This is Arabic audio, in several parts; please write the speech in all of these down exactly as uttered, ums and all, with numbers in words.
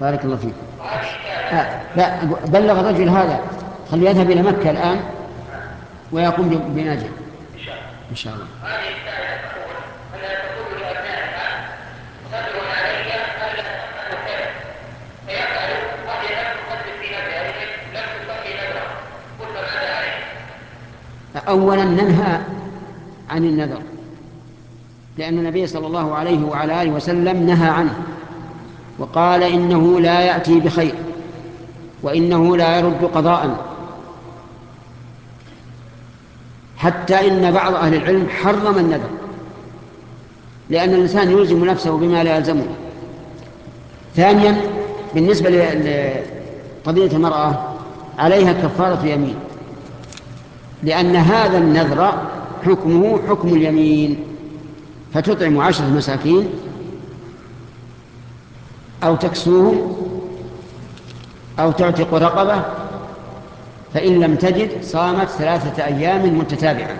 بارك الله فيك. آه لا، بلغ الرجل هذا خليه يذهب إلى مكة الآن ويقوم بناجح إن شاء الله. أولا ننهى عن النذر، لأن النبي صلى الله عليه وعلى آله وسلم نهى عنه وقال إنه لا يأتي بخير وإنه لا يرد قضاء، حتى إن بعض أهل العلم حرم النذر، لأن الإنسان يلزم نفسه بما لا يلزمه. ثانيا بالنسبة لقضية المرأة عليها كفارة يمين، لأن هذا النذر حكمه حكم اليمين، فتطعم عشرة مساكين أو تكسوهم أو تعتق رقبة، فإن لم تجد صامت ثلاثة أيام متتابعة.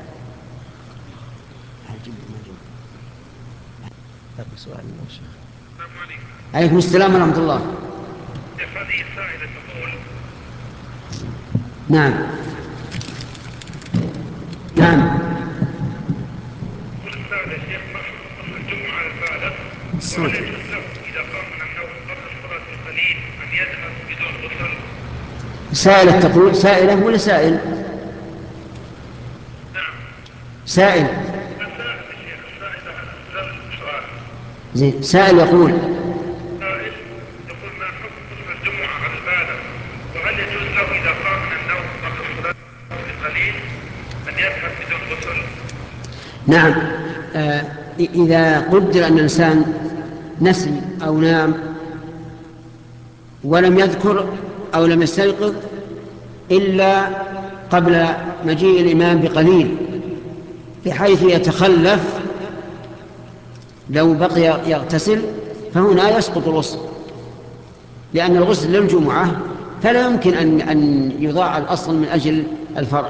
عليكم السلام ورحمة الله. هذه السائلة تقول نعم نعم كل السائلة شيخ مصر الجمعة الفعلة وهل يجوز له إذا قام من النوم قبل الصلاة بقليل أن يذهب بدون غسل؟ سائلة تقول، سائلة ولا سائل؟ نعم سائل. السائل الشيخ السائلة هذا سؤال. زين، سائل يقول سائل يقول ما حكم غسل الجمعة على البالغ، وهل يجوز له إذا قام من النوم قبل الصلاة بقليل أن يذهب بدون غسل؟ نعم. آه إذا قدر أن الإنسان نسي أو نام ولم يذكر أو لم يستيقظ إلا قبل مجيء الإمام بقليل بحيث يتخلف، لو بقي يغتسل فهنا يسقط الغسل، لأن الغسل للجمعة فلا يمكن أن أن يضاع الأصل من أجل الفرع.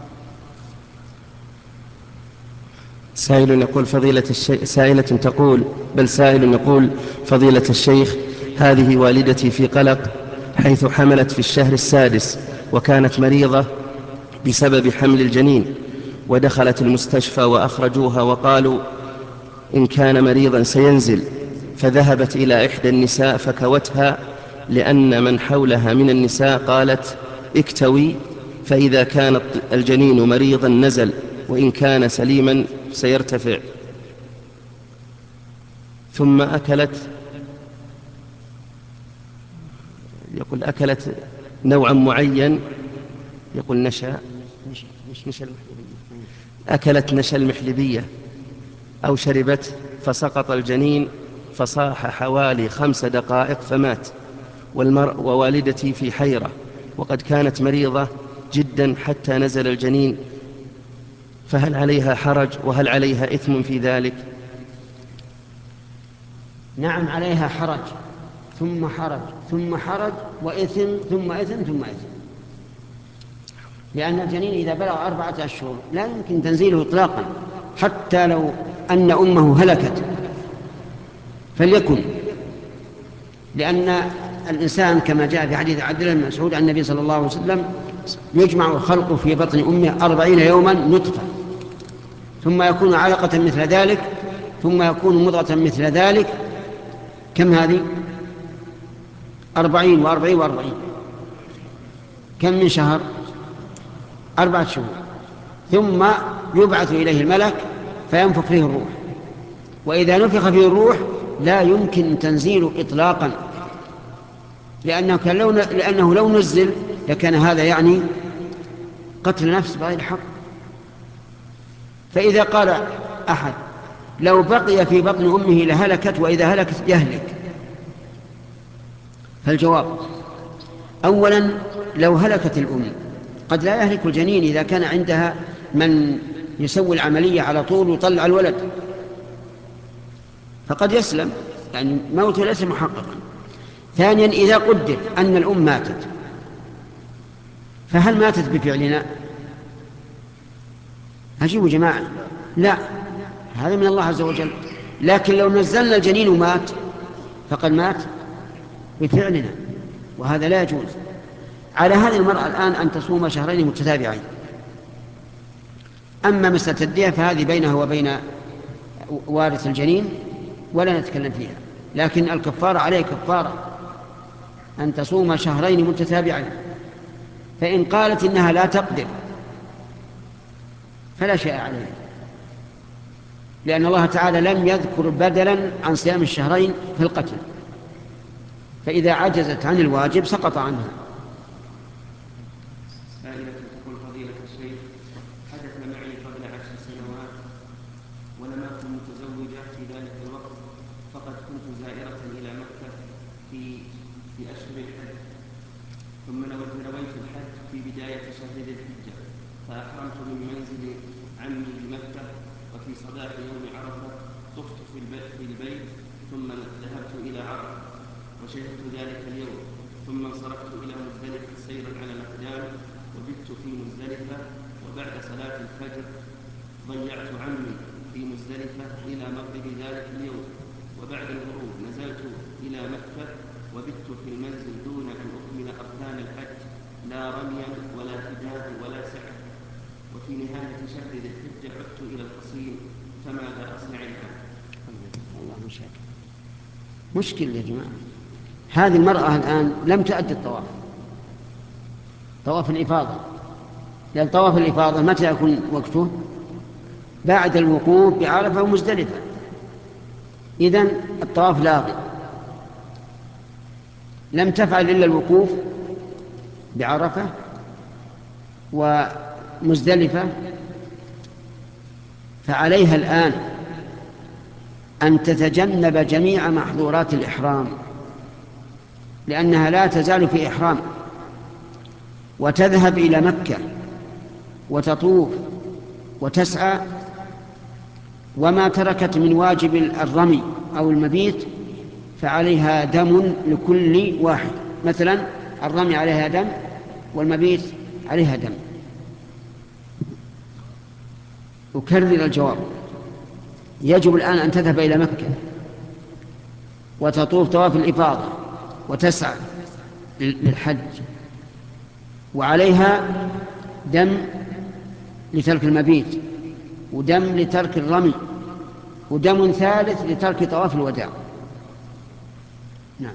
سائل يقول فضيلة الشيخ، سائلة تقول بل سائل يقول فضيلة الشيخ، هذه والدتي في قلق حيث حملت في الشهر السادس وكانت مريضة بسبب حمل الجنين، ودخلت المستشفى وأخرجوها وقالوا إن كان مريضا سينزل، فذهبت إلى إحدى النساء فكوتها، لأن من حولها من النساء قالت اكتوي، فإذا كان الجنين مريضا نزل وإن كان سليما سيرتفع. ثم أكلت يقول أكلت نوعا معين، يقول نشا نشا المحلبية، أكلت نشا المحلبية أو شربت فسقط الجنين فصاح حوالي خمس دقائق فمات، والمرء ووالدتي في حيرة وقد كانت مريضة جدا حتى نزل الجنين، فهل عليها حرج وهل عليها إثم في ذلك؟ نعم عليها حرج ثم حرج ثم حرج وإثم ثم إثم ثم إثم، لأن الجنين إذا بلغ أربعة أشهر لا يمكن تنزيله إطلاقا، حتى لو أن أمه هلكت فليكن، لأن الإنسان كما جاء في حديث عبد الله بن مسعود عن النبي صلى الله عليه وسلم يجمع خلقه في بطن أمه أربعين يوما نطفة، ثم يكون علقة مثل ذلك، ثم يكون مضغة مثل ذلك. كم هذه؟ أربعين وأربعين وأربعين، كم من شهر؟ أربعة شهور. ثم يبعث إليه الملك فينفخ فيه الروح، وإذا نفخ فيه الروح لا يمكن تنزيله إطلاقا، لأنه لو لأنه لو نزل لكان هذا يعني قتل نفس بغير حق. فإذا قال أحد لو بقي في بطن أمه لهلكت وإذا هلكت يهلك، فالجواب أولا لو هلكت الأم قد لا يهلك الجنين إذا كان عندها من يسوي العملية على طول ويطلع الولد، فقد يسلم، يعني موته ليس محققا. ثانيا إذا قدر أن الأم ماتت، فهل ماتت بفعلنا؟ أجيبوا جماعة، لا، هذا من الله عز وجل. لكن لو نزلنا الجنين ومات فقد مات بفعلنا، وهذا لا يجوز. على هذه المرأة الآن أن تصوم شهرين متتابعين. أما مسألة الدية فهذه بينها وبين وارث الجنين ولا نتكلم فيها، لكن الكفارة عليه كفارة أن تصوم شهرين متتابعين. فإن قالت إنها لا تقدر فلا شيء عليها، لأن الله تعالى لم يذكر بدلا عن صيام الشهرين في القتل، فإذا عجزت عن الواجب سقط عنها. سائلة تقول فضيلة الشيخ، حدث معي قبل عشر سنوات ولم أكن متزوجة في ذلك الوقت، فقد كنت زائرة إلى مكة في في أشهر الحج، ثم نويت الحج في بداية شهر ذي الحجة، فأحرمت من منزل عمي بمكة، وفي صباح يوم عرفة طفت في البيت ثم ذهبت إلى عرفة وشهدت ذلك اليوم، ثم انصرفت إلى مزدلفة سيرا على الأقدام وبت في مزدلفة، وبعد صلاة الفجر ضيعت عمي في مزدلفة إلى مغرب ذلك اليوم، وبعد الغروب نزلت إلى مكة وبت في المنزل دون أن أكمل أركان الحج، لا رميا ولا فداء ولا سعي، وفي نهاية شهر ذي الحجة عدت إلى القصيم، فماذا أصنع الآن؟ الله مشاكل مشكلة يا جماعة. هذه المرأة الآن لم تؤدي الطواف، طواف الإفاضة، لأن طواف الإفاضة متى يكون وقته؟ بعد الوقوف بعرفة ومزدلفة، إذن الطواف لاغي، لم تفعل إلا الوقوف بعرفة ومزدلفة، فعليها الآن أن تتجنب جميع محظورات الإحرام، لأنها لا تزال في إحرام، وتذهب إلى مكة وتطوف وتسعى، وما تركت من واجب الرمي أو المبيت فعليها دم لكل واحد. مثلا الرمي عليها دم والمبيت عليها دم. أكرر الجواب، يجب الآن أن تذهب إلى مكة وتطوف طواف الإفاضة وتسعى للحج، وعليها دم لترك المبيت، ودم لترك الرمي، ودم ثالث لترك طواف الوداع. نعم.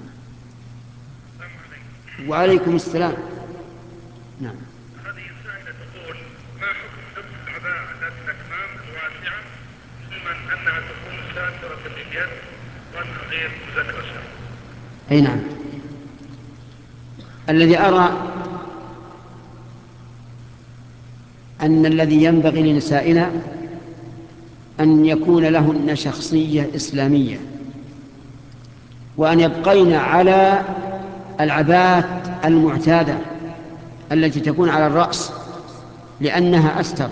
وعليكم السلام. نعم. هذه السائلة تقول ما حكم لبس العباءة ذات الأكمام الواسعة، علما أنها تكون ساترة لليد وأنها غير مزكرشة؟ أي نعم. الذي أرى أن الذي ينبغي لنسائنا أن يكون لهن شخصية إسلامية، وأن يبقين على العباءات المعتادة التي تكون على الرأس لأنها أستر،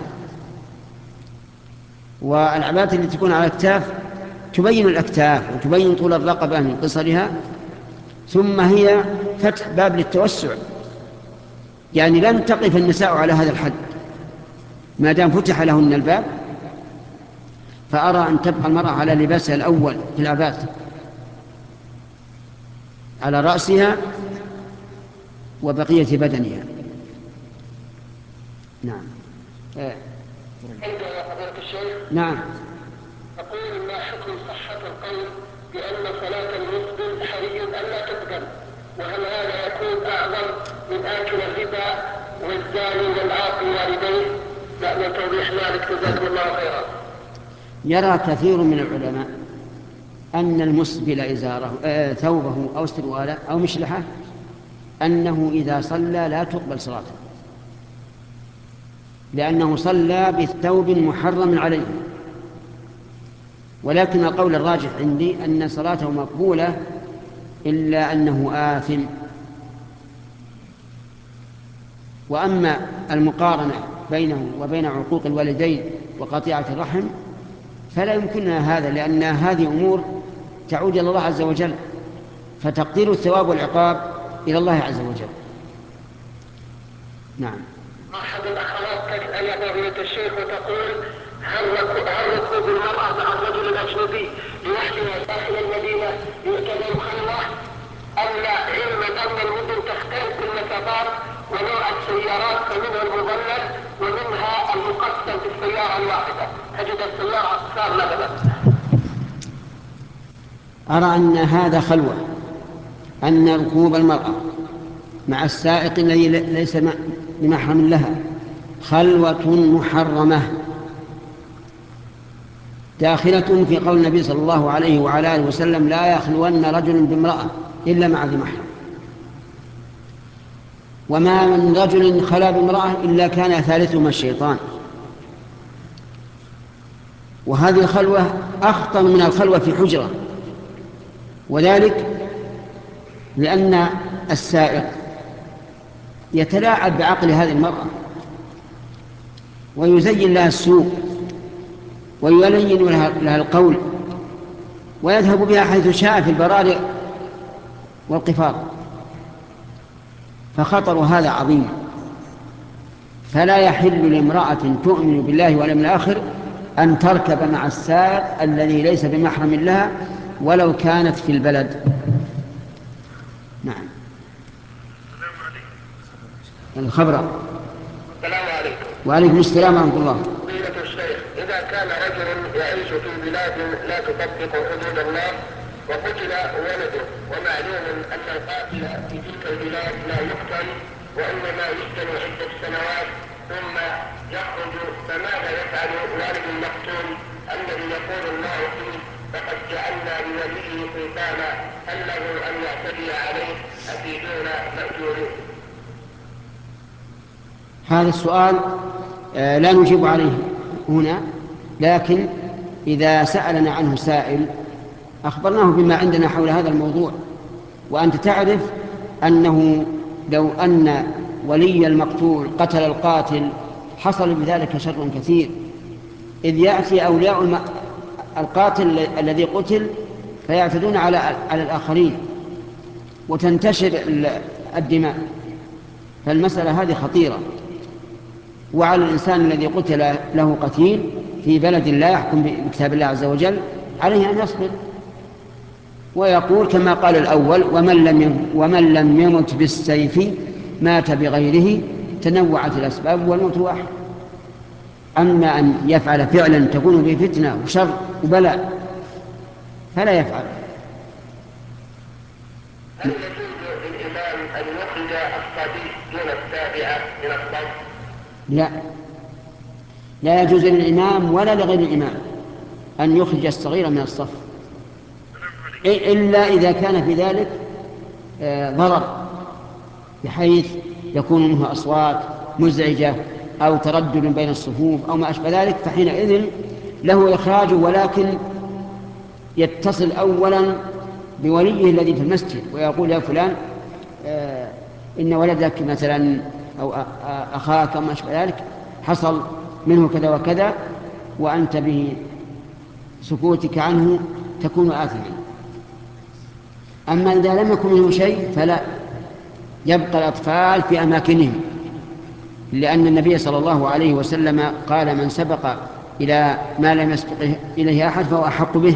والعباءات التي تكون على الأكتاف تبين الأكتاف وتبين طول الرقبة من قصرها، ثم هي فتح باب للتوسع، يعني لن تقف النساء على هذا الحد ما دام فتح لهن الباب. فأرى أن تبقى المرأة على لباسها الأول في العباءات على رأسها وبقية بدنها. نعم. آه. نعم. أقول ما حكم صحة القول بأن صلاة المسلم حري ألا تقبل، وهل هذا يكون أعظم من آكل الربا والزاني والعاقل والديه؟ نأمل توضيح ذلك جزاكم الله خيرا. يرى كثير من العلماء أن المسبل إزاره آه ثوبه أو سرواله أو مشلحه أنه إذا صلى لا تقبل صلاته، لأنه صلى بالثوب محرم عليه. ولكن القول الراجح عندي أن صلاته مقبولة إلا أنه آثم. وأما المقارنة بينه وبين عقوق الوالدين وقطيعة الرحم فلا يمكننا هذا، لأن هذه أمور تعود إلى الله عز وجل، فتقدير الثواب والعقاب إلى الله عز وجل. نعم. أحد الأخوات تسأل يا فضيلة الشيخ وتقول هل ركوب المرأة مع الرجل الأجنبي لوحدها داخل المدينة يعتبر خلوة أم لا ومنها المظلل ومنها المقسم في السيارة الواحدة، تجد السيارة أقسام مثلا. أرى أن هذا خلوة، أن ركوب المرأة مع السائق الذي ليس بمحرم لها خلوة محرمة داخلة في قول النبي صلى الله عليه وعلى آله وسلم: لا يخلون رجل بامرأة إلا مع ذي محرم. وما من رجل خلا بامرأة إلا كان ثالثهما الشيطان. وهذه الخلوة أخطر من الخلوة في حجرة، وذلك لأن السائق يتلاعب بعقل هذه المرأة ويزين لها السوء ويلين لها القول ويذهب بها حيث شاء في البراري والقفار، فخطر هذا عظيم. فلا يحل لامرأة تؤمن بالله واليوم الآخر أن تركب مع السائق الذي ليس بمحرم لها ولو كانت في البلد. نعم. الخبر. السلام عليكم. وعليكم السلام ورحمة الله. فضيلة الشيخ، إذا كان رجل يعيش في بلاد لا تطبق حدود الله وقتل ولده، ومعلوم أن القاتل في تلك البلاد لا يقتل وإنما يسجن عدة سنوات ثم يخرج، فماذا يفعل والد المقتول الذي يقول الله فيه: فقد جعلنا لوليه سلطانا، هل له أن يعتدي عليه؟ أفيدونا مأجورين. هذا السؤال آه لا نجيب عليه هنا، لكن إذا سألنا عنه سائل أخبرناه بما عندنا حول هذا الموضوع. وأنت تعرف أنه لو أن ولي المقتول قتل القاتل حصل بذلك شر كثير، إذ يأتي أولياء القاتل الذي قتل فيعتدون على على الآخرين وتنتشر الدماء. فالمسألة هذه خطيرة، وعلى الإنسان الذي قتل له قتيل في بلد لا يحكم بكتاب الله عز وجل عليه أن يصبر ويقول كما قال الأول: ومن لم ومن لم يمت بالسيف مات بغيره، تنوعت الأسباب والموت واحد. أما أن يفعل فعلا تكون به فتنة وشر وبلاء فلا يفعل. هل يجوز للإمام أن يخرج الصبي دون السابعة من الصف؟ لا، لا يجوز للإمام ولا لغير الإمام أن يخرج الصغير من الصف، إلا إذا كان في ذلك ضرر بحيث يكون منه أصوات مزعجة أو تردد بين الصفوف أو ما أشبه ذلك، فحينئذ له إخراجه، ولكن يتصل أولا بوليه الذي في المسجد ويقول: يا فلان آه إن ولدك مثلا أو أخاك أو ما أشبه ذلك حصل منه كذا وكذا، وأنت بسكوتك عنه تكون آثما. أما إذا لم يكن منه شيء فلا، يبقى الأطفال في أماكنهم، لأن النبي صلى الله عليه وسلم قال: من سبق إلى ما لم يسبق إليه أحد فهو أحق به.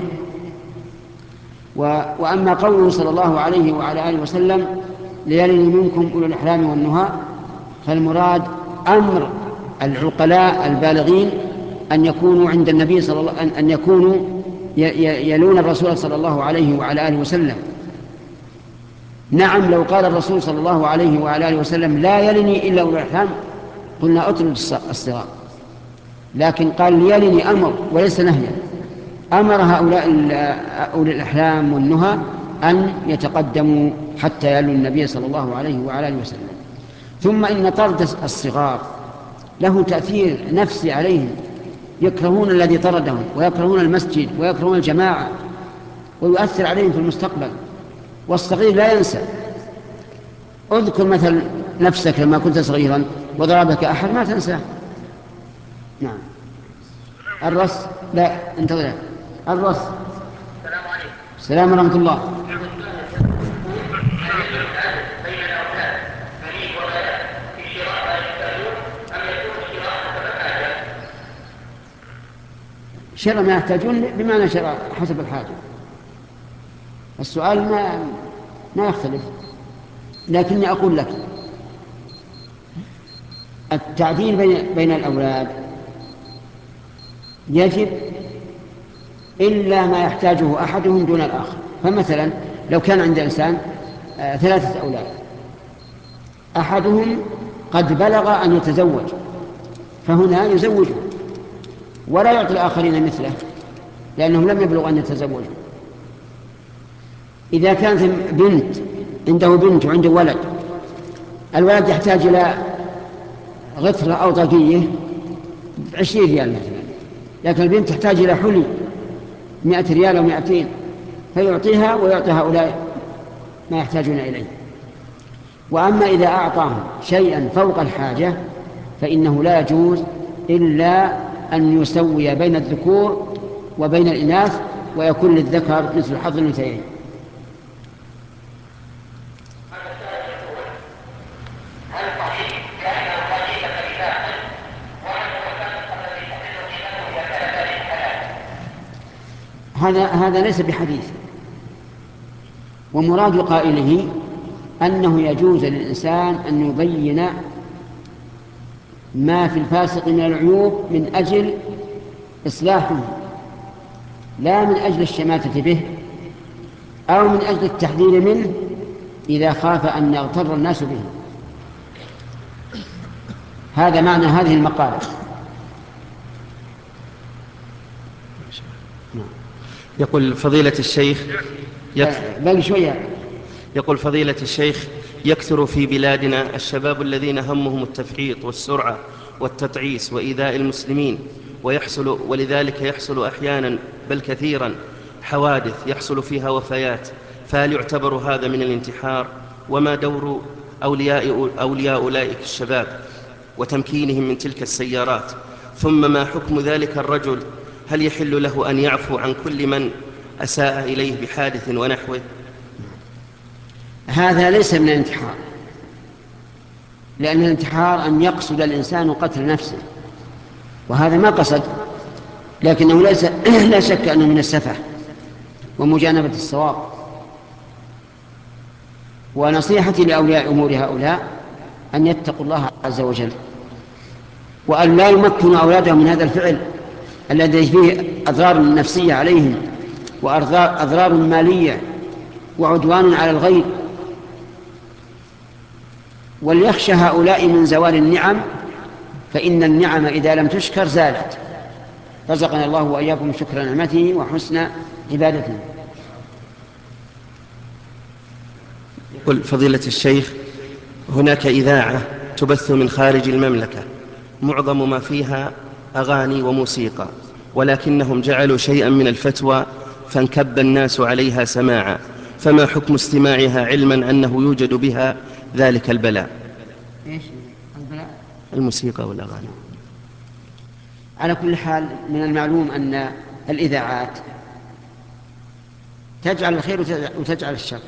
وأما قوله صلى الله عليه وعلى آله وسلم: ليلن منكم أولو الأحلام والنهى، فالمراد أمر العقلاء البالغين أن يكونوا عند النبي صلى الله أن أن يكونوا يلون الرسول صلى الله عليه وعلى آله وسلم. نعم، لو قال الرسول صلى الله عليه وعلى آله وسلم: لا يلني إلا أولو الأحلام، قلنا أطرد الصغار، لكن قال: ليلني أمر وليس نهيا. أمر هؤلاء أولي الأحلام والنهى أن يتقدموا حتى يلوا النبي صلى الله عليه وعلى آله وسلم. ثم إن طرد الصغار له تأثير نفسي عليهم، يكرهون الذي طردهم ويكرهون المسجد ويكرهون الجماعة، ويؤثر عليهم في المستقبل. والصغير لا ينسى. اذكر مثل نفسك لما كنت صغيرا وضربك أحد ما تنساه. نعم. الرص لا انتظر. الرص. السلام عليكم. السلام ورحمة الله. شراء ما يحتاجون بمعنى شراء حسب الحاجة. السؤال ما ما يختلف، لكني أقول لك التعديل بين, بين الأولاد يجب إلا ما يحتاجه أحدهم دون الآخر. فمثلا لو كان عند إنسان آه ثلاثة أولاد، أحدهم قد بلغ أن يتزوج، فهنا يزوجه ولا يعطي الآخرين مثله لأنهم لم يبلغوا أن يتزوجوا. إذا كانت بنت عنده بنت وعنده ولد، الولد يحتاج إلى غثرة أو طاقية عشرين ريال مثلا، لكن البنت تحتاج إلى حلي مئة ريال أو مئتين، فيعطيها ويعطي هؤلاء ما يحتاجون إليه. وأما إذا أعطاهم شيئا فوق الحاجة فإنه لا يجوز إلا أن يسوي بين الذكور وبين الإناث، ويكون للذكر مثل حظ الأنثيين. هذا هذا ليس بحديث، ومراد قائله أنه يجوز للإنسان أن يبين ما في الفاسق من العيوب من أجل إصلاحه، لا من أجل الشماتة به أو من أجل التحذير منه إذا خاف أن يغتر الناس به. هذا معنى هذه المقالة. يقول فضيلة الشيخ بل شوية. يقول فضيلة الشيخ يكثر في بلادنا الشباب الذين همهم التفحيط والسرعة والتطعيس وإيذاء المسلمين، ويحصل ولذلك يحصل أحيانا بل كثيرا حوادث يحصل فيها وفيات، فهل يعتبر هذا من الانتحار؟ وما دور أولياء, أولياء أولئك الشباب وتمكينهم من تلك السيارات؟ ثم ما حكم ذلك الرجل؟ هل يحل له أن يعفو عن كل من أساء إليه بحادث ونحوه؟ هذا ليس من الانتحار، لأن الانتحار أن يقصد الإنسان قتل نفسه، وهذا ما قصد، لكنه ليس لا شك أنه من السفه ومجانبة الصواب. ونصيحتي لأولياء أمور هؤلاء أن يتقوا الله عز وجل، وأن لا يمكنوا أولادهم من هذا الفعل الذي فيه أضرار نفسية عليهم وأضرار مالية وعدوان على الغير. وليخشى هؤلاء من زوال النعم، فإن النعم إذا لم تشكر زالت. رزقنا الله وإياكم شكر نعمته وحسن عبادته. يقول فضيلة الشيخ هناك إذاعة تبث من خارج المملكة معظم ما فيها أغاني وموسيقى، ولكنهم جعلوا شيئا من الفتوى فانكب الناس عليها سماعا، فما حكم استماعها علما أنه يوجد بها ذلك البلاء؟ إيش البلاء؟ الموسيقى والأغاني. على كل حال من المعلوم أن الإذاعات تجعل الخير وتجعل الشر،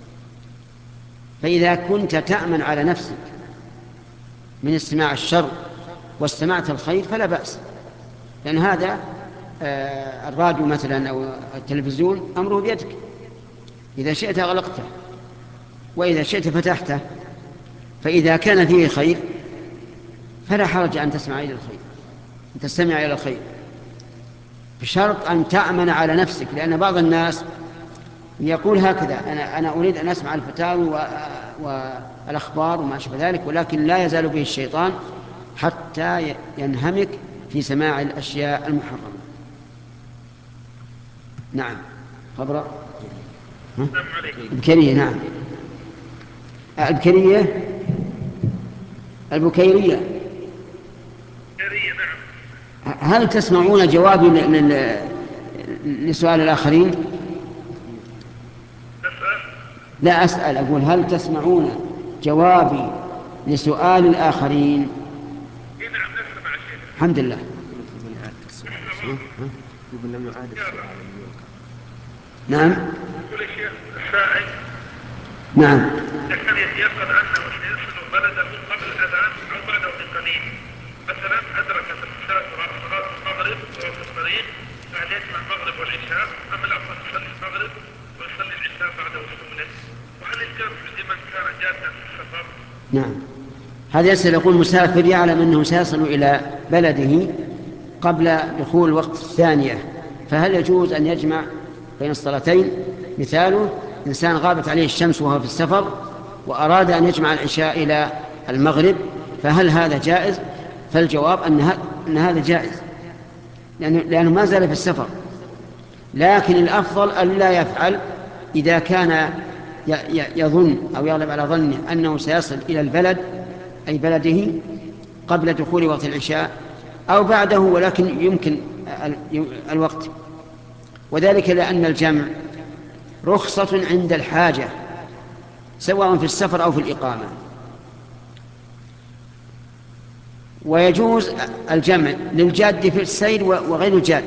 فإذا كنت تأمن على نفسك من استماع الشر واستمعت الخير فلا بأس، لأن هذا آه الراديو مثلا أو التلفزيون أمره بيدك، إذا شئت أغلقته وإذا شئت فتحته، فإذا كان فيه خير فلا حرج أن تسمع إلى الخير، أن تستمع إلى الخير، بشرط أن تأمن على نفسك. لأن بعض الناس يقول هكذا: أنا, أنا أريد أن أسمع الفتاوى والأخبار وما أشبه ذلك، ولكن لا يزال به الشيطان حتى ينهمك في سماع الأشياء المحرمة. نعم. خبر البكرية. نعم البكرية البكيرية. هل تسمعون جوابي لسؤال الآخرين؟ لا أسأل، أقول هل تسمعون جوابي لسؤال الآخرين؟ الحمد لله. نعم. نعم. لكن يتيقن أنه سيصل بلده قبل الأذان أو بعده بقليل، مثلا أدرك صلاة المغرب وهو في الطريق، فهل يجمع المغرب والعشاء أم الأفضل يصلي المغرب ويصلي العشاء بعد وصوله؟ وهل الجمع لمن كان جادا في السفر؟ نعم. هذا يسأل يقول مسافر يعلم أنه سيصل إلى بلده قبل دخول وقت الثانية، فهل يجوز أن يجمع بين الصلاتين؟ مثاله إنسان غابت عليه الشمس وهو في السفر وأراد أن يجمع العشاء إلى المغرب، فهل هذا جائز؟ فالجواب أن هذا جائز لأنه ما زال في السفر، لكن الأفضل أن لا يفعل إذا كان يظن أو يغلب على ظنه أنه سيصل إلى البلد أي بلده قبل دخول وقت العشاء أو بعده، ولكن يمكن الوقت، وذلك لأن الجمع رخصة عند الحاجة سواء في السفر أو في الإقامة. ويجوز الجمع للجاد في السير وغير الجاد،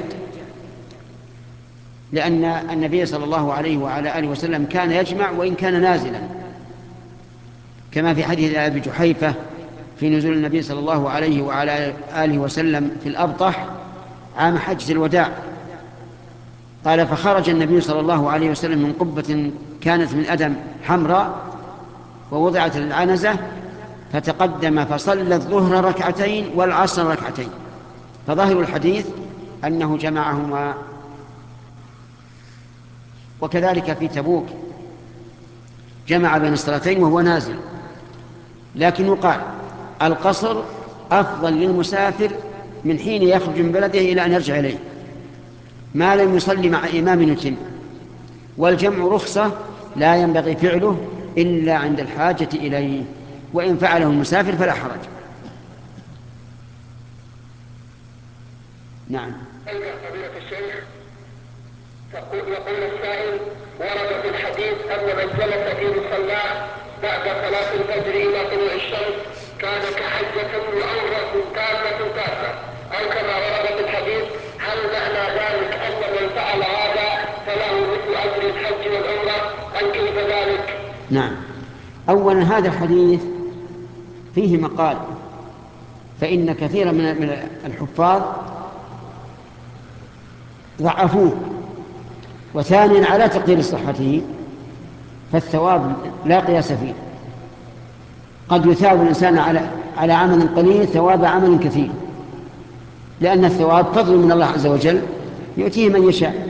لأن النبي صلى الله عليه وعلى آله وسلم كان يجمع وإن كان نازلا، كما في حديث أبي جحيفة في نزول النبي صلى الله عليه وعلى آله وسلم في الأبطح عام حجة الوداع، قال فخرج النبي صلى الله عليه وسلم من قبة كانت من أدم حمراء ووضعت العنزة، فتقدم فصلى الظهر ركعتين والعصر ركعتين، فظاهر الحديث أنه جمعهما. وكذلك في تبوك جمع بين الصلاتين وهو نازل، لكن يقال القصر أفضل للمسافر من حين يخرج من بلده إلى أن يرجع إليه ما لم يصلي مع إمام يتم، والجمع رخصة لا ينبغي فعله إلا عند الحاجة إليه، وإن فعله المسافر فلا حرج. نعم. فضيلة الشيخ يقول السائل: ورد في الحديث أن من جلس في مصلاه بعد صلاة الفجر إلى طلوع الشمس كان كحجة وعمرة تامة تامة، أو كما ورد في الحديث، هل معنى ذلك أن من فعل هذا فله مثل أجر الحج والعمرة أم كيف ذلك؟ نعم. أولا هذا الحديث فيه مقال، فإن كثيرا من الحفاظ ضعفوه، وثانيا على تقدير صحته فالثواب لا قياس فيه، قد يثاب الإنسان على على عمل قليل ثواب عمل كثير، لأن الثواب فضل من الله عز وجل يؤتيه من يشاء.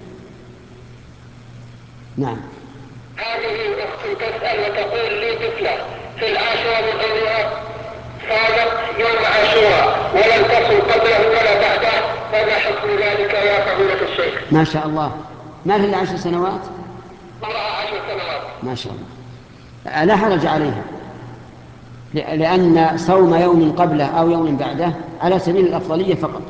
نعم. هذه أخت تسأل وتقول لي طفلة في العاشرة من عمرها صادت يوم عاشوراء ولم تصل قبله ولا بعده، فما حكم ذلك يا فضيلة الشيخ؟ ما شاء الله. ما هي عشر سنوات؟ عمرها عشر سنوات. ما شاء الله، لا حرج عليها، لأن صوم يوم قبله أو يوم بعده على سبيل الأفضلية فقط.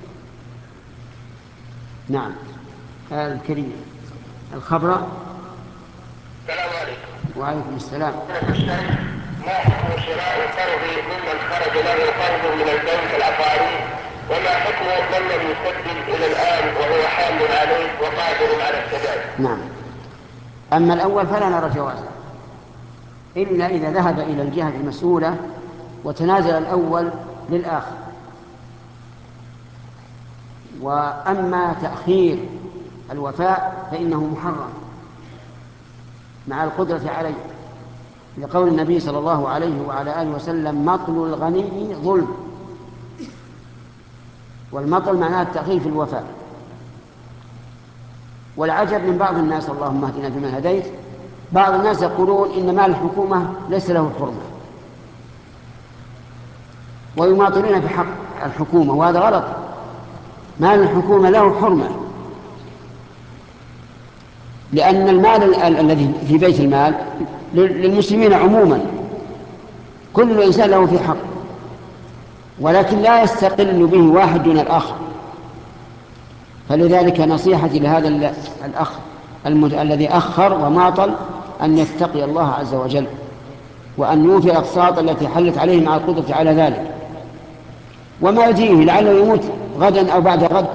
نعم. الكريم الخبر. السلام عليكم. وعليكم السلام. ما حكم شراء القرض ممن خرج له قرض من البنك العقاري، وما حكم من لم يسدد إلى الآن وهو حامل عليه وقادر على السداد؟ نعم. أما الأول فلا نرى جوازه إلا إذا ذهب إلى الجهة المسؤولة وتنازل الأول للآخر. وأما تأخير الوفاء فإنه محرم مع القدرة عليه، لقول النبي صلى الله عليه وعلى آله وسلم: مطل الغني ظلم. والمطل معناه التأخير في الوفاء. والعجب من بعض الناس، اللهم اهدنا فيمن هديت، بعض الناس يقولون إن مال الحكومة ليس له حرمة، ويماطلون في حق الحكومة، وهذا غلط. مال الحكومة له حرمة، لأن المال الذي في بيت المال للمسلمين عموما، كل إنسان له في حق، ولكن لا يستقل به واحد دون الآخر. فلذلك نصيحتي لهذا الأخ المد... الذي أخر وماطل أن يتقي الله عز وجل، وأن يوفي الأقساط التي حلت عليه مع القدرة على ذلك، وما يدريه لعله يموت غدا أو بعد غد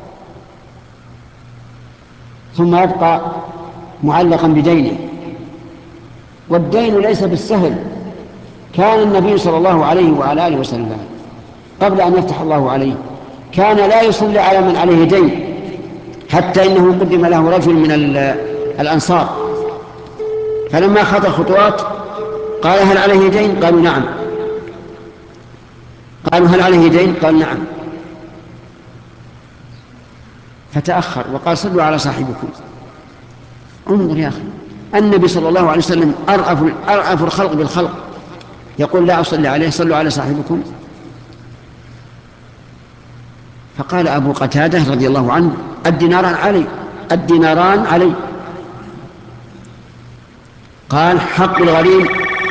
ثم يبقى معلقا بدينه، والدين ليس بالسهل. كان النبي صلى الله عليه وعلى آله وسلم قبل أن يفتح الله عليه كان لا يصلي على من عليه دين، حتى إنه قدم له رجل من الأنصار، فلما خطى خطوات قال: هل عليه دين؟ قالوا: نعم. قالوا هل عليه دين؟ قال نعم. فتأخر وقال صلوا على صاحبكم. انظر يا أخي، النبي صلى الله عليه وسلم أرأف, أرأف الخلق بالخلق، يقول لا أصلي عليه، صلوا على صاحبكم. فقال أبو قتادة رضي الله عنه الديناران علي، الديناران علي. قال حق الغريم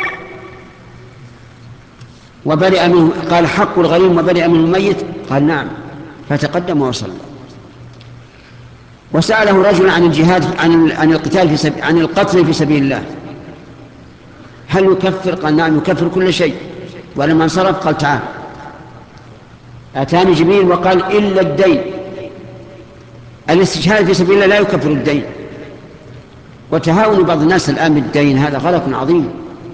وبرئ منه، قال حق الغريم وبرئ منه الميت، قال نعم. فتقدم وصلى. وسأله رجل عن الجهاد، عن عن القتال في سبيل، عن القتل في سبيل الله، هل يكفر؟ قال نعم يكفر كل شيء. ولما انصرف قال تعال، أتاني جبريل وقال إلا الدين. الاستشهاد في سبيل الله لا يكفر الدين. وتهاون بعض الناس الآن بالدين هذا غلط عظيم.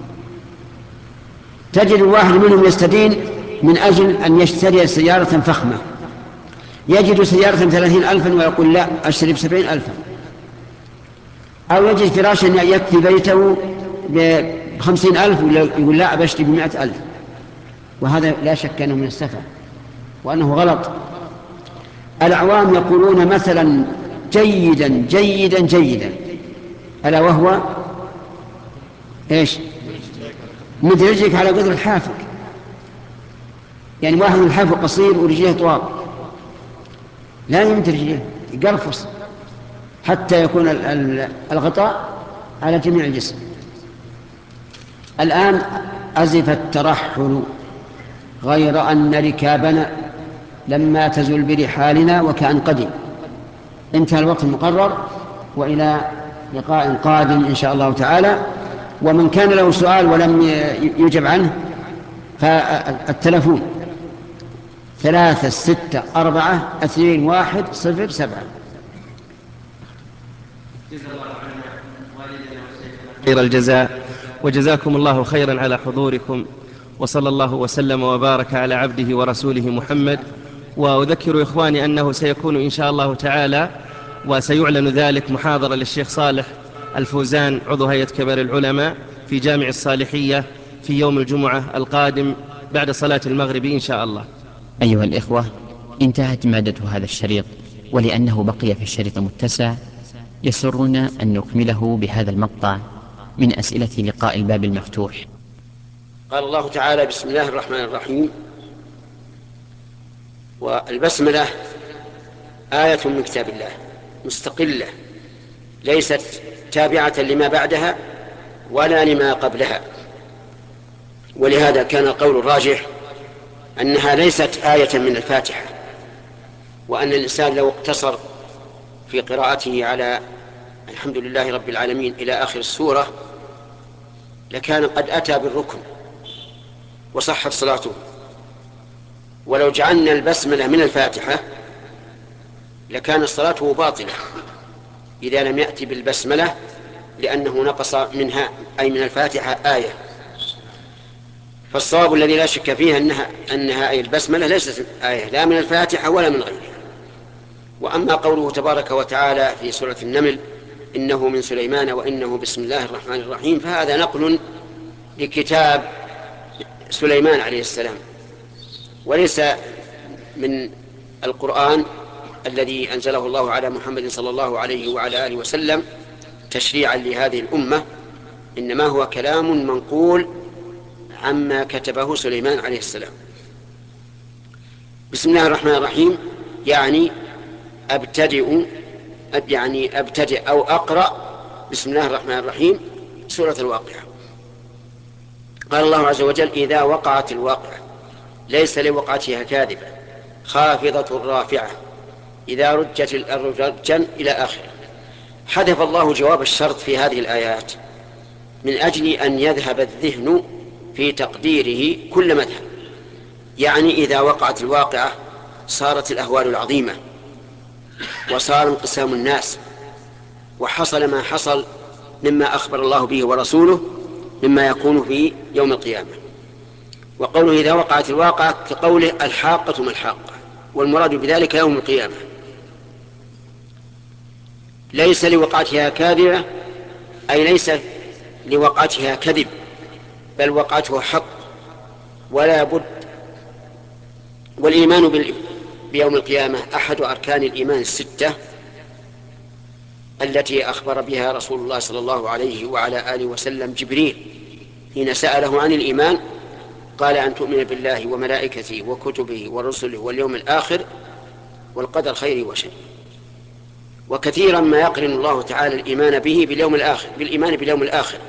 تجد الواحد منهم يستدين من أجل أن يشتري سيارة فخمة، يجد سيارة ثلاثين ألفا ويقول لا أشتري بسبعين ألفا، أو يجد فراشا يكفي بيته بخمسين ألف ويقول لا أشتري بمائة ألف. وهذا لا شك أنه من السفة وأنه غلط. الأعوام يقولون مثلا جيدا جيدا جيدا، ألا وهو إيش؟ مد رجلك على قدر الحافك. يعني واحد الحافه قصير ورجليه طوال، لا يمد رجليه، يقرفص حتى يكون الغطاء على جميع الجسم. الآن أزف الترحل، غير أن ركابنا لما تزل برحالنا وكأن قدم. انتهى الوقت المقرر، وإلى لقاء قادم إن شاء الله تعالى. ومن كان له سؤال ولم يجب عنه فالتلفون ثلاثة ستة أربعة اثنين واحد صفر سبعة. خير الجزاء، وجزاكم الله خيرا على حضوركم، وصلى الله وسلم وبارك على عبده ورسوله محمد. وأذكر إخواني أنه سيكون إن شاء الله تعالى وسيعلن ذلك محاضرة للشيخ صالح الفوزان عضو هيئة كبار العلماء في جامع الصالحية في يوم الجمعة القادم بعد صلاة المغرب إن شاء الله. أيها الإخوة، انتهت مادة هذا الشريط، ولأنه بقي في الشريط متسع يسرنا أن نكمله بهذا المقطع من أسئلة لقاء الباب المفتوح. قال الله تعالى بسم الله الرحمن الرحيم. والبسملة آية من كتاب الله مستقلة، ليست تابعة لما بعدها ولا لما قبلها، ولهذا كان القول الراجح أنها ليست آية من الفاتحة، وأن الإنسان لو اقتصر في قراءته على الحمد لله رب العالمين إلى آخر السورة لكان قد أتى بالركن وصحت صلاته. ولو جعلنا البسملة من الفاتحة لكان صلاته باطلة إذا لم يأتي بالبسملة، لأنه نقص منها أي من الفاتحة آية. فالصواب الذي لا شك فيه أنها, أنها أي البسملة ليست آية لا من الفاتحة ولا من غيرها. وأما قوله تبارك وتعالى في سورة النمل إنه من سليمان وإنه بسم الله الرحمن الرحيم، فهذا نقل لكتاب سليمان عليه السلام، وليس من القرآن الذي أنزله الله على محمد صلى الله عليه وعلى آله وسلم تشريعا لهذه الأمة، إنما هو كلام منقول عما كتبه سليمان عليه السلام. بسم الله الرحمن الرحيم يعني أبتدئ يعني أبتدئ أو أقرأ بسم الله الرحمن الرحيم سورة الواقعة. قال الله عز وجل إذا وقعت الواقعة ليس لوقعتها كاذبة خافضة رافعة إذا رجت الأرض رجا إلى آخره. حذف الله جواب الشرط في هذه الآيات من أجل أن يذهب الذهن في تقديره كل مذهب. يعني إذا وقعت الواقعة صارت الأهوال العظيمة وصار انقسام الناس وحصل ما حصل مما أخبر الله به ورسوله مما يكون في يوم القيامة. وقوله إذا وقعت الواقعة كقوله الحاقة ما الحاقة، والمراد بذلك يوم القيامة. ليس لوقعتها كاذبة أي ليس لوقعتها كذب، بل وقعته حق، ولا بد والإيمان بال... بيوم القيامة أحد أركان الإيمان الستة التي أخبر بها رسول الله صلى الله عليه وعلى آله وسلم جبريل حين سأله عن الإيمان، قال أن تؤمن بالله وملائكته وكتبه ورسله واليوم الآخر والقدر خيره وشره. وكثيرا ما يقرن الله تعالى الإيمان به باليوم الآخر بالإيمان باليوم الآخر،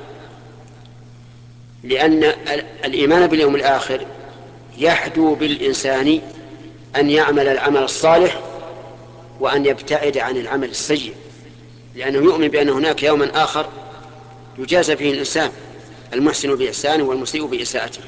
لأن الإيمان باليوم الآخر يحدو بالإنسان أن يعمل العمل الصالح وأن يبتعد عن العمل السيء، لأنه يؤمن بأن هناك يوما آخر يجازى فيه الإنسان المحسن بإحسانه والمسيء بإساءته.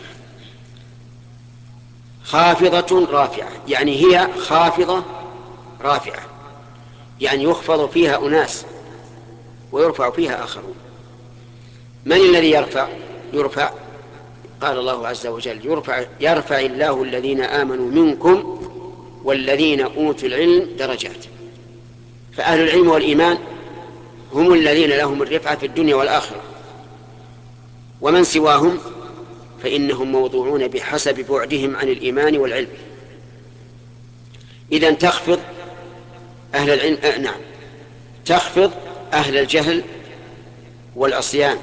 خافضة رافعة، يعني هي خافضة رافعة، يعني يخفض فيها أناس ويرفع فيها آخرون. من الذي يرفع يرفع قال الله عز وجل يرفع, يرفع الله الذين آمنوا منكم والذين أوتوا العلم درجات. فأهل العلم والإيمان هم الذين لهم الرفعة في الدنيا والآخرة، ومن سواهم فإنهم موضوعون بحسب بعدهم عن الإيمان والعلم. إذن تخفض أهل العلم آه نعم تخفض أهل الجهل والعصيان،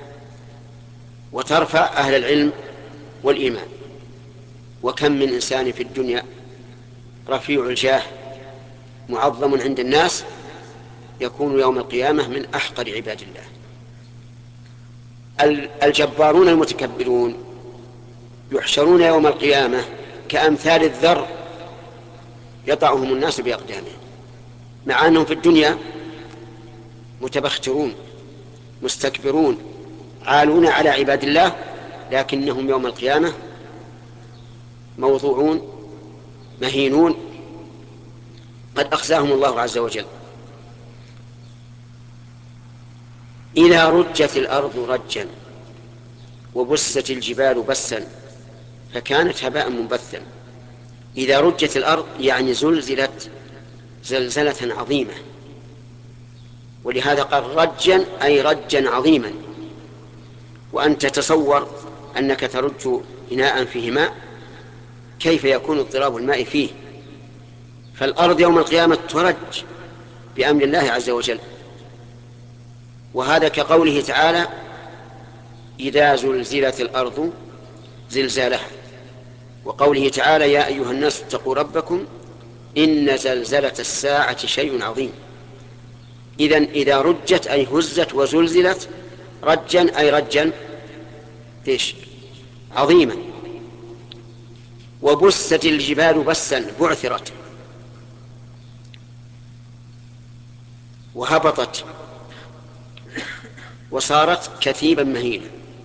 وترفع أهل العلم والإيمان. وكم من إنسان في الدنيا رفيع الجاه معظم عند الناس يكون يوم القيامة من أحقر عباد الله. الجبارون المتكبرون يحشرون يوم القيامة كأمثال الذر يطعهم الناس بأقدامهم، مع أنهم في الدنيا متبخترون مستكبرون عالون على عباد الله، لكنهم يوم القيامة موضوعون مهينون قد أخزاهم الله عز وجل. إذا رجت الأرض رجا وبست الجبال بسا فكانت هباء منبثا. إذا رجت الأرض يعني زلزلت زلزلة عظيمة، ولهذا قال رجا أي رجا عظيما. وأن تتصور أنك ترج إناء فيه ماء، كيف يكون اضطراب الماء فيه؟ فالأرض يوم القيامة ترج بأمر الله عز وجل. وهذا كقوله تعالى إذا زلزلت الأرض زلزالها، وقوله تعالى يا أيها الناس اتقوا ربكم إن زلزلة الساعة شيء عظيم. إذن إذا رجت أي هزت وزلزلت رجا أي رجا إيش عظيما. وبست الجبال بسا بعثرت وهبطت وصارت كثيبا مهينا،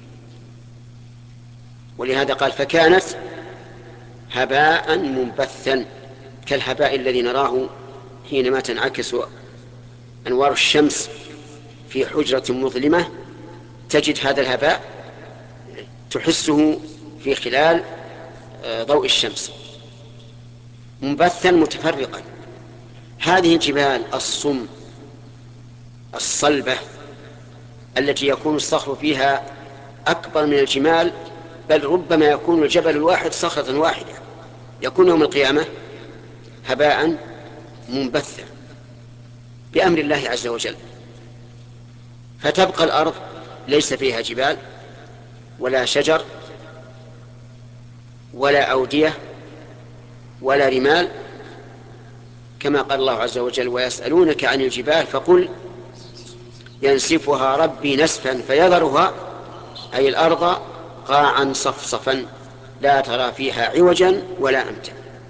ولهذا قال فكانت هباء منبثا كالهباء الذي نراه حينما تنعكس أنوار الشمس في حجرة مظلمة، تجد هذا الهباء تحسه في خلال ضوء الشمس منبثا متفرقا. هذه الجبال الصم الصلبة التي يكون الصخر فيها أكبر من الجمال، بل ربما يكون الجبل الواحد صخرة واحدة، يكون يوم القيامة هباء منبثا بأمر الله عز وجل. فتبقى الأرض ليس فيها جبال ولا شجر ولا أودية ولا رمال، كما قال الله عز وجل ويسألونك عن الجبال فقل ينسفها ربي نسفا فيذرها أي الأرض قاعا صفصفا لا ترى فيها عوجا ولا أمتا.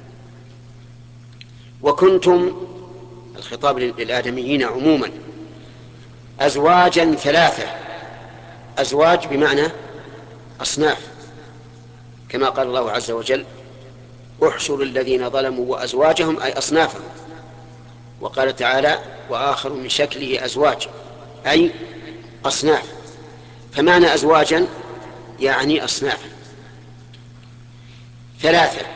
وكنتم الخطاب للآدميين عموما أزواجا ثلاثة، أزواج بمعنى أصناف، كما قال الله عز وجل احشروا الذين ظلموا وأزواجهم أي أصنافهم. وقال تعالى وآخر من شكله أزواج أي أصناف. فمعنى أزواجا يعني أصناف ثلاثة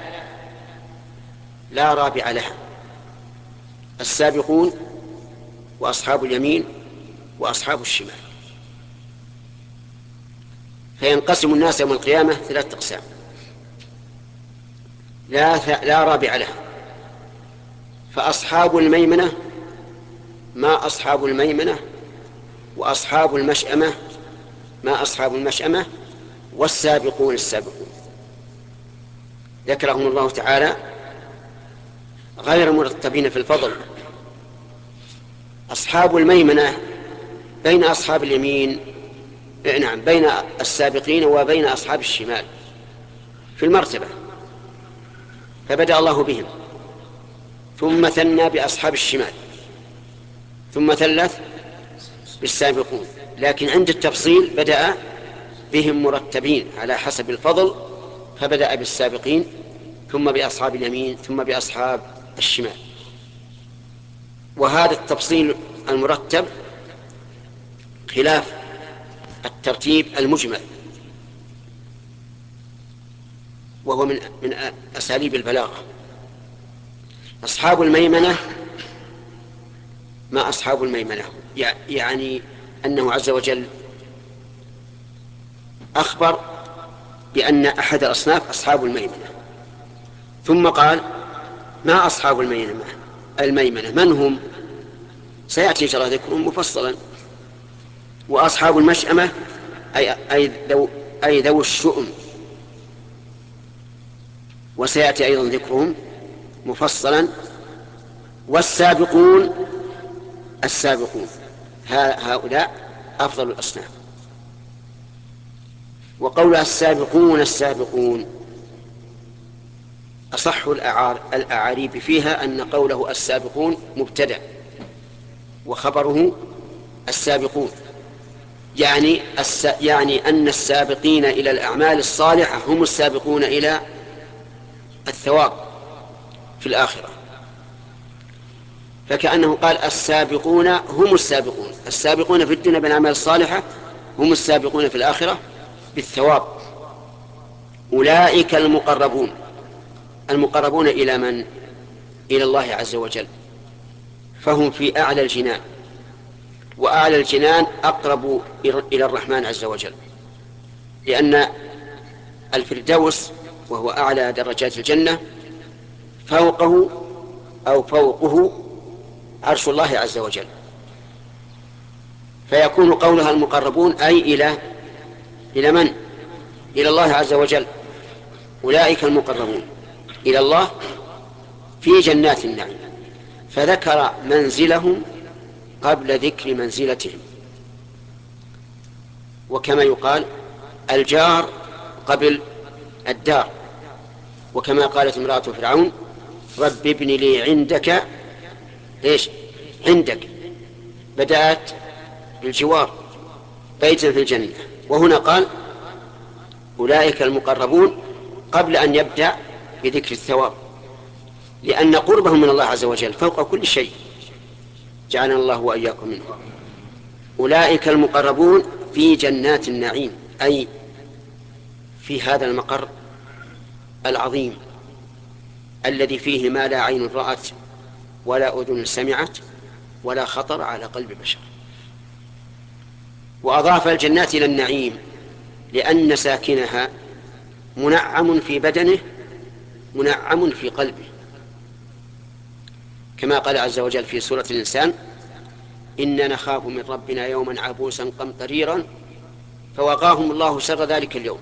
لا رابع لها، السابقون وأصحاب اليمين وأصحاب الشمال. فينقسم الناس يوم القيامة ثلاثة أقسام: لا, لا رابع له. فأصحاب الميمنة ما أصحاب الميمنة، وأصحاب المشأمة ما أصحاب المشأمة، والسابقون السابقون. ذكرهم الله تعالى غير مرتبين في الفضل. أصحاب الميمنة بين أصحاب اليمين، نعم، بين السابقين وبين أصحاب الشمال في المرتبة، فبدأ الله بهم، ثم ثنى بأصحاب الشمال، ثم ثلث بالسابقون. لكن عند التفصيل بدأ بهم مرتبين على حسب الفضل، فبدأ بالسابقين، ثم بأصحاب اليمين، ثم بأصحاب الشمال. وهذا التفصيل المرتب خلاف الترتيب المجمل، وهو من من أساليب البلاغة. أصحاب الميمنة ما أصحاب الميمنة، يعني أنه عز وجل أخبر بأن أحد الأصناف أصحاب الميمنة، ثم قال ما أصحاب الميمنة الميمنة من هم؟ سيأتي جرى ذكرهم مفصلا. وأصحاب المشأمة أي, أي, ذو أي ذو الشؤم، وسيأتي أيضا ذكرهم مفصلا. والسابقون السابقون هؤلاء أفضل الأصناف. وقولها السابقون السابقون أصح الأعاريب فيها أن قوله السابقون مبتدأ وخبره السابقون، يعني الس... يعني أن السابقين إلى الأعمال الصالحة هم السابقون إلى الثواب في الآخرة. فكأنه قال السابقون هم السابقون، السابقون في الدنيا بالأعمال الصالحة هم السابقون في الآخرة بالثواب. أولئك المقربون، المقربون إلى من؟ إلى الله عز وجل، فهم في أعلى الجنان، وأعلى الجنان أقرب إلى الرحمن عز وجل، لأن الفردوس وهو أعلى درجات الجنة فوقه أو فوقه عرش الله عز وجل، فيكون قولها المقربون أي إلى إلى من؟ إلى الله عز وجل. أولئك المقربون إلى الله في جنات النعيم، فذكر منزلهم قبل ذكر منزلتهم. وكما يقال الجار قبل الدار، وكما قالت امرأة فرعون رب ابن لي عندك ليش عندك، بدأت بالجوار بيتا في الجنة، وهنا قال أولئك المقربون قبل أن يبدأ بذكر الثواب، لأن قربهم من الله عز وجل فوق كل شيء، جعلنا الله وإياكم منه. أولئك المقربون في جنات النعيم، أي في هذا المقر العظيم الذي فيه ما لا عين رأت ولا أذن سمعت ولا خطر على قلب بشر. وأضاف الجنات إلى النعيم لأن ساكنها منعم في بدنه منعم في قلبه، كما قال عز وجل في سورة الإنسان إنا نخاف من ربنا يوما عبوسا قمطريرا فوقاهم الله شر ذلك اليوم.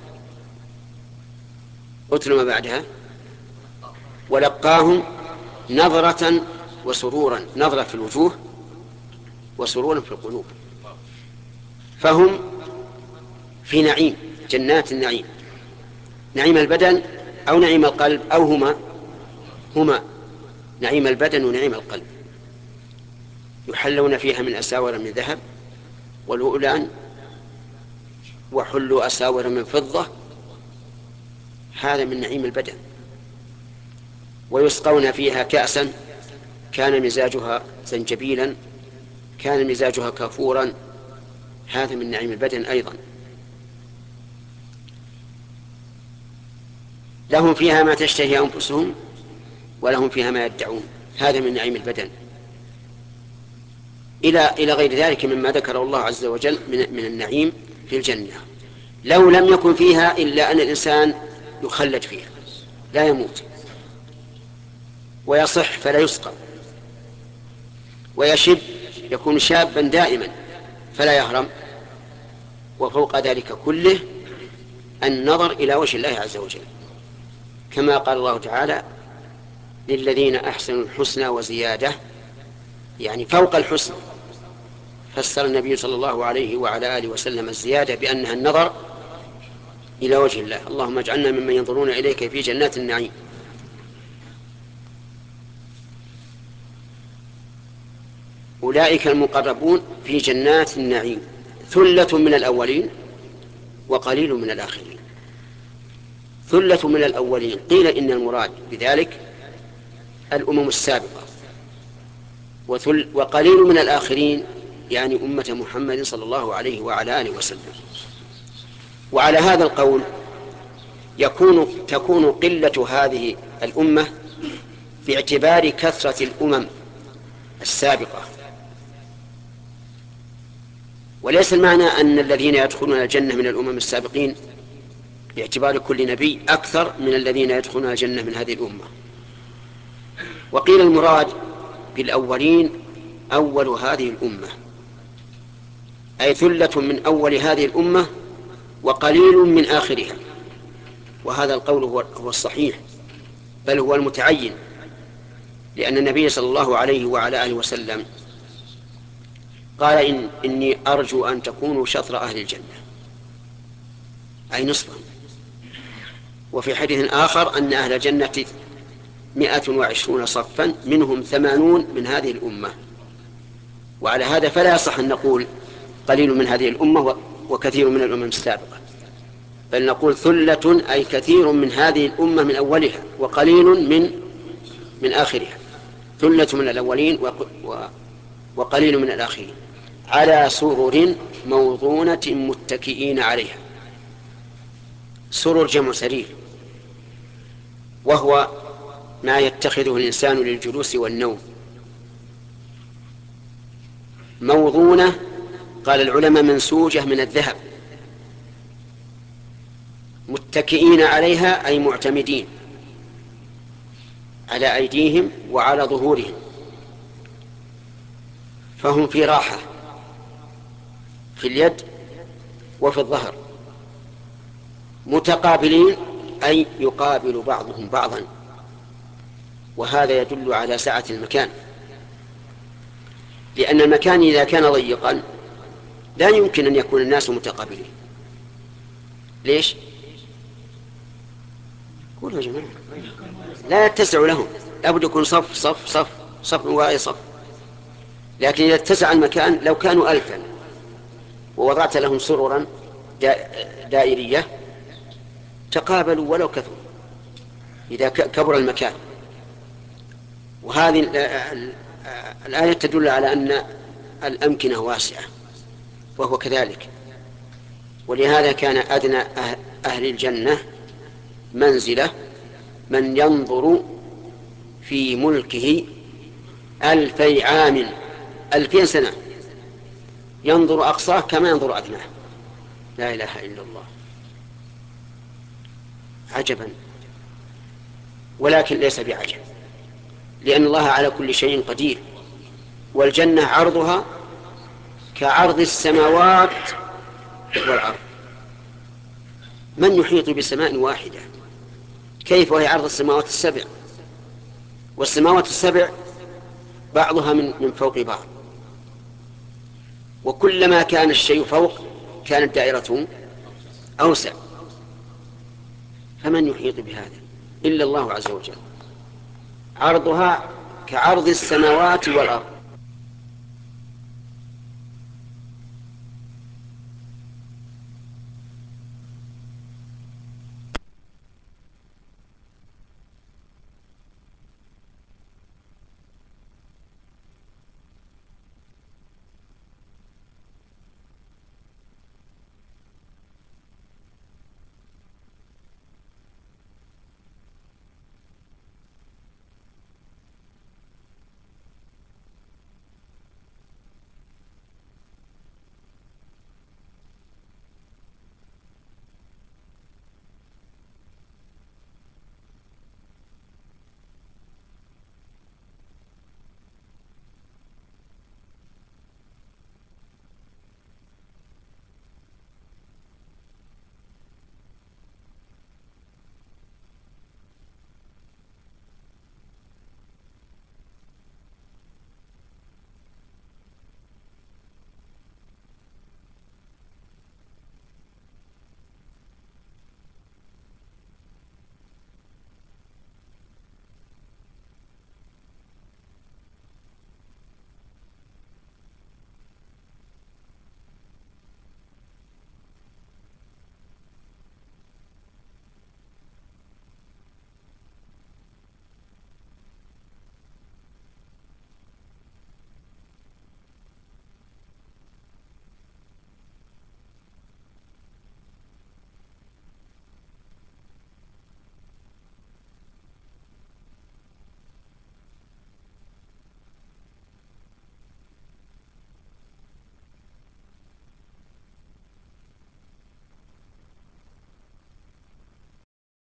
أتل ما بعدها ولقاهم نظرة وسرورا، نظرة في الوجوه وسرورا في القلوب، فهم في نعيم جنات النعيم، نعيم البدن أو نعيم القلب أو هما هما نعيم البدن ونعيم القلب. يحلون فيها من أساور من ذهب ولؤلؤا وحلوا أساور من فضة، هذا من نعيم البدن. ويسقون فيها كأسا كان مزاجها زنجبيلا كان مزاجها كافورا، هذا من نعيم البدن أيضا. لهم فيها ما تشتهي أنفسهم ولهم فيها ما يدعون، هذا من نعيم البدن، إلى إلى غير ذلك مما ذكره الله عز وجل من من النعيم في الجنة. لو لم يكن فيها إلا أن الإنسان يخلد فيها لا يموت، ويصح فلا يسقط، ويشب يكون شابا دائما فلا يهرم، وفوق ذلك كله النظر إلى وجه الله عز وجل، كما قال الله تعالى للذين أحسنوا الحسنى وزيادة، يعني فوق الحسن. فسر النبي صلى الله عليه وعلى آله وسلم الزيادة بأنها النظر إلى وجه الله. اللهم اجعلنا ممن ينظرون إليك في جنات النعيم. أولئك المقربون في جنات النعيم ثلة من الأولين وقليل من الآخرين. ثلة من الأولين قيل إن المراد بذلك الأمم السابقة، وثل وقليل من الآخرين يعني أمة محمد صلى الله عليه وعلى آله وسلم. وعلى هذا القول يكون تكون قلة هذه الأمة باعتبار كثرة الأمم السابقة، وليس المعنى أن الذين يدخلون الجنة من الأمم السابقين باعتبار كل نبي أكثر من الذين يدخلون الجنة من هذه الأمة. وقيل المراد بالأولين أول هذه الأمة، أي ثلة من أول هذه الأمة وقليل من آخرها. وهذا القول هو الصحيح، بل هو المتعين، لأن النبي صلى الله عليه وعلى آله وسلم قال إن إني أرجو أن تكونوا شطر أهل الجنة، أي نصفهم. وفي حديث آخر أن أهل الجنة مئة وعشرون صفا منهم ثمانون من هذه الأمة. وعلى هذا فلا يصح أن نقول قليل من هذه الأمة وكثير من الأمم السابقة، بل نقول ثلة أي كثير من هذه الأمة من أولها وقليل من من آخرها. ثلة من الأولين وقليل من الآخرين على سرر موضونة متكئين عليها. سرر جمع سرير، وهو ما يتخذه الإنسان للجلوس والنوم. موضونة قال العلماء منسوجة من الذهب. متكئين عليها أي معتمدين على أيديهم وعلى ظهورهم، فهم في راحة في اليد وفي الظهر. متقابلين أي يقابل بعضهم بعضا، وهذا يدل على سعة المكان، لأن المكان إذا كان ضيقا لا يمكن أن يكون الناس متقابلين. ليش؟ قولوا يا جماعة، لا يتسع لهم، لابد يكون صف صف صف صف وراء صف. لكن إذا اتسع المكان لو كانوا ألفا ووضعت لهم سررا دائرية تقابلوا ولو كثروا إذا كبر المكان. وهذه الآية تدل على أن الأمكنة واسعة، وهو كذلك. ولهذا كان أدنى أهل الجنة منزلة من ينظر في ملكه ألفي عام، ألفين سنة، ينظر أقصاه كما ينظر أدناه. لا إله إلا الله، عجبا. ولكن ليس بعجب، لأن الله على كل شيء قدير. والجنة عرضها كعرض السماوات والأرض. من يحيط بسماء واحدة؟ كيف وهي عرض السماوات السبع؟ والسماوات السبع بعضها من من فوق بعض، وكلما كان الشيء فوق كانت دائرته أوسع. فمن يحيط بهذا إلا الله عز وجل. عرضها كعرض السماوات والأرض.